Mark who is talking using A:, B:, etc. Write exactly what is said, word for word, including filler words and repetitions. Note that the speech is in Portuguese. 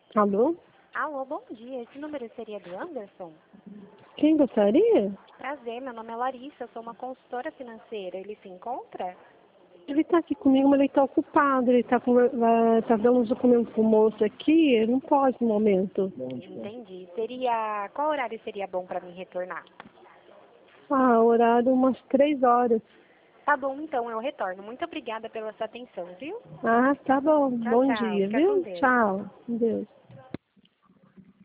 A: Alô?
B: Alô, bom dia. Esse número seria do Anderson?
A: Quem gostaria?
B: Prazer, meu nome é Larissa, eu sou uma consultora financeira. Ele se encontra?
A: Ele está aqui comigo, mas ele está ocupado. Ele está tá dando uns documentos pro moço aqui. Ele não pode no momento.
B: Entendi. Seria... Qual horário seria bom para mim retornar?
A: Ah, horário umas três horas.
B: Tá bom, então eu retorno. Muito obrigada pela sua atenção, viu?
A: Ah, tá bom.
B: Tchau,
A: Bom
B: tchau.
A: dia,
B: Fica com
A: viu?
B: Deus.
A: Tchau. Deus.